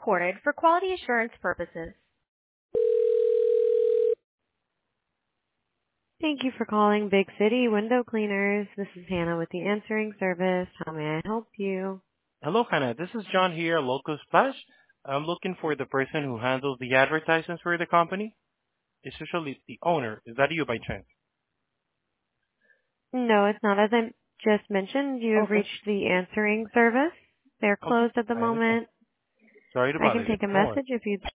recorded for quality assurance purposes. Thank you for calling Big City Window Cleaners. This is Hannah with the answering service. How may I help you? Hello, Hannah. This is John here, Local Splash. I'm looking for the person who handles the advertisements for the company. It's usually the owner. Is that you by chance? No, it's not. As I just mentioned, you have Okay. reached the answering service. They're Okay. closed at the I understand. moment. Sorry to I bother can you. take a No worries. message if you'd